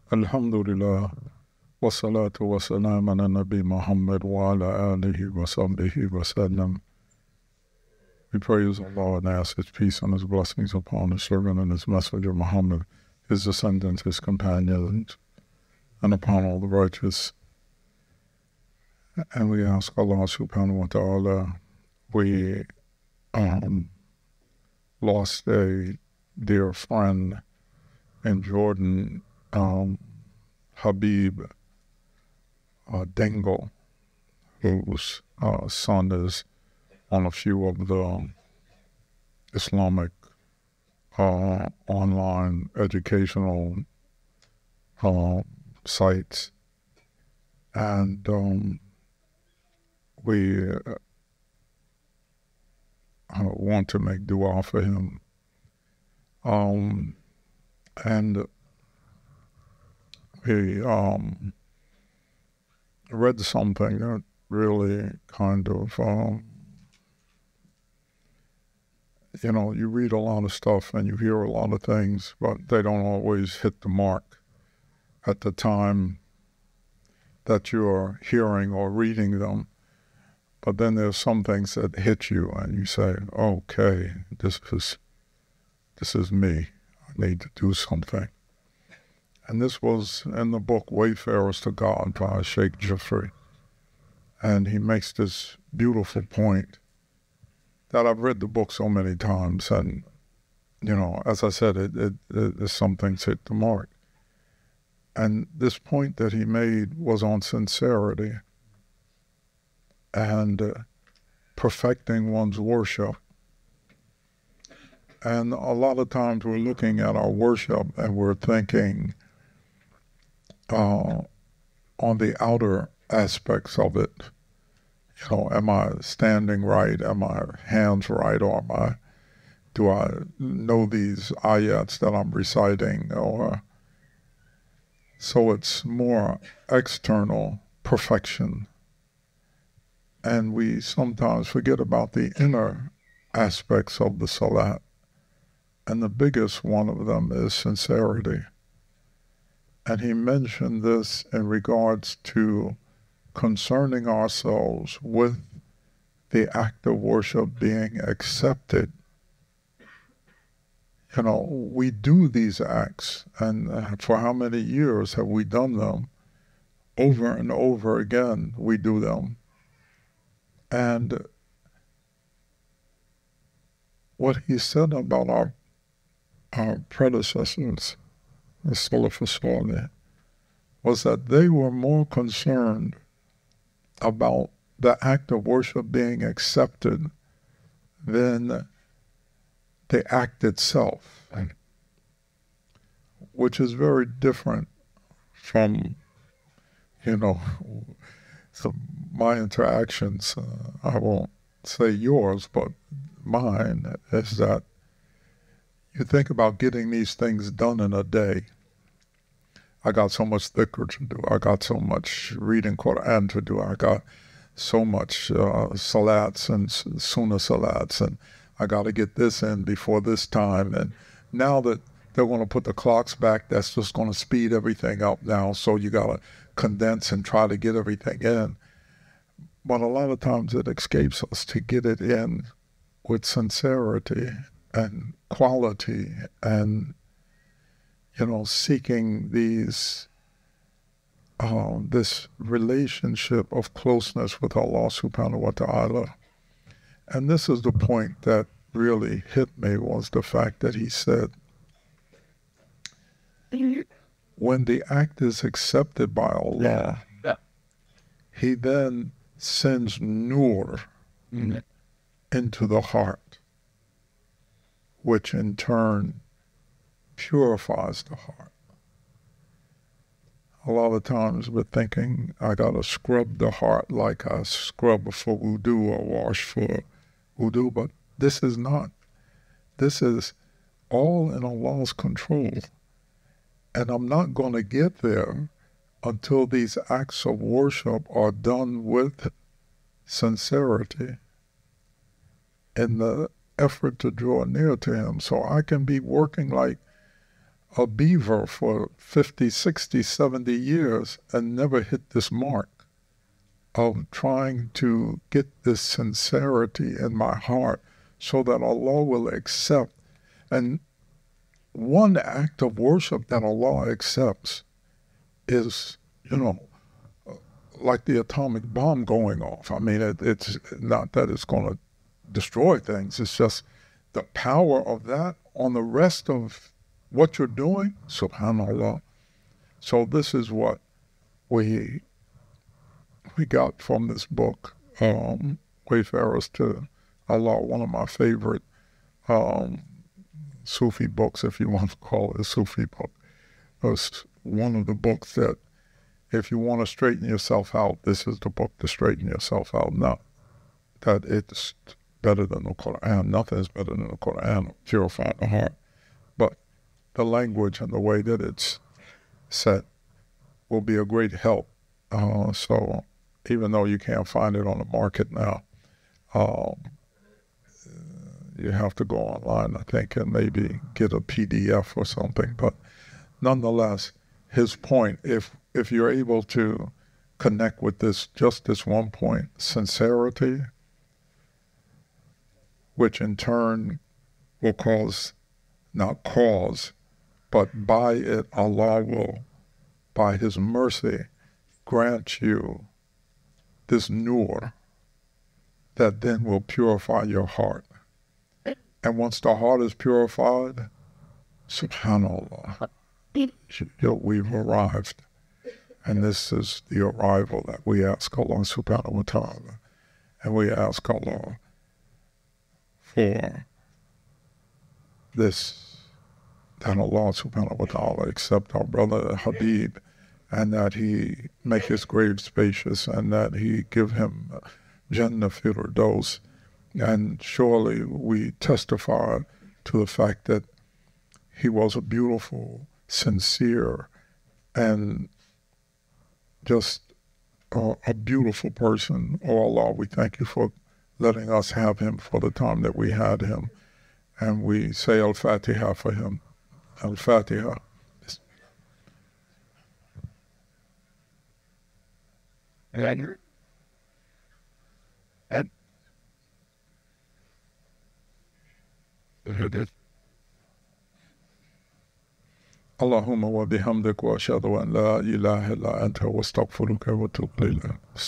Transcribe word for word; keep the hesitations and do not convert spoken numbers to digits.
Alhamdulillah, wa salatu wa salam ala Nabi Muhammad wa ala alihi wa sahbihi wa sallam. We praise Allah and ask His peace and His blessings upon His servant and His messenger Muhammad, His descendants, His companions, and upon all the righteous. And we ask Allah subhanahu wa ta'ala, we um, lost a dear friend in Jordan, um, Habib uh, Dengo, whose uh, son is on a few of the Islamic uh, online educational uh, sites. And um, we uh, want to make dua for him. Um, and we um, read something that really kind of, um, you know, you read a lot of stuff and you hear a lot of things, but they don't always hit the mark at the time that you're hearing or reading them. But then there's some things that hit you and you say, okay, this is, this is me. I need to do something. And this was in the book Wayfarers to God by Sheikh Jafri. And he makes this beautiful point that I've read the book so many times. And, you know, as I said, it, it, it some things hit the mark. And this point that he made was on sincerity and uh, perfecting one's worship. And a lot of times we're looking at our worship and we're thinking uh, on the outer aspects of it. You know, am I standing right? Am my hands right? Or am I, do I know these ayats that I'm reciting? Or so it's more external perfection. And we sometimes forget about the inner aspects of the salat. And the biggest one of them is sincerity. And he mentioned this in regards to concerning ourselves with the act of worship being accepted. You know, we do these acts, and for how many years have we done them? Over and over again, we do them. And what he said about our our predecessors, the Salaf as-Salih, was that they were more concerned about the act of worship being accepted than the act itself, which is very different from, you know, so my interactions. uh, I won't say yours, but mine is that you think about getting these things done in a day. I got so much dhikr to do. I got so much reading Quran to do. I got so much uh, salats and sunnah salats, and I got to get this in before this time. And now that they're going to put the clocks back, that's just going to speed everything up now. So you got to condense and try to get everything in. But a lot of times it escapes us to get it in with sincerity and quality and, you know, seeking these, uh, this relationship of closeness with Allah subhanahu wa ta'ala. And this is the point that really hit me, was the fact that he said, when the act is accepted by Allah, yeah. He then sends nur mm-hmm. into the heart, which in turn purifies the heart. A lot of times we're thinking, I gotta scrub the heart like I scrub for wudu or wash for wudu, but this is not. This is all in Allah's control. And I'm not gonna get there until these acts of worship are done with sincerity in the effort to draw near to Him. So I can be working like a beaver for fifty, sixty, seventy years and never hit this mark of trying to get this sincerity in my heart so that Allah will accept. And one act of worship that Allah accepts is, you know, like the atomic bomb going off. I mean, it, it's not that it's going to destroy things. It's just the power of that on the rest of what you're doing, subhanAllah. So this is what we we got from this book, um, Wayfarers to Allah, one of my favorite um, Sufi books, if you want to call it a Sufi book. It's one of the books that if you want to straighten yourself out, this is the book to straighten yourself out. Not that it's better than the Quran. Nothing is better than the Quran, purifying the heart. But the language and the way that it's set will be a great help. Uh, so even though you can't find it on the market now, um, you have to go online, I think, and maybe get a P D F or something. But nonetheless, his point, if if you're able to connect with this, just this one point, sincerity, which in turn will cause, not cause, but by it, Allah will, by His mercy, grant you this nur that then will purify your heart. And once the heart is purified, subhanAllah, we've arrived. And this is the arrival that we ask Allah subhanahu wa ta'ala. And we ask Allah for this, that Allah subhanahu wa ta'ala accept our brother Habib, and that He make his grave spacious, and that He give him Jannah Firdaus. And surely we testify to the fact that he was a beautiful, sincere, and just uh, a beautiful person. Oh Allah, we thank You for letting us have him for the time that we had him. And we say Al-Fatiha for him. Al-Fatiha. And, and Allahumma wa bihamdik wa ashhadu an la ilaha illa anta wa astaghfiruka wa atubu ilayk.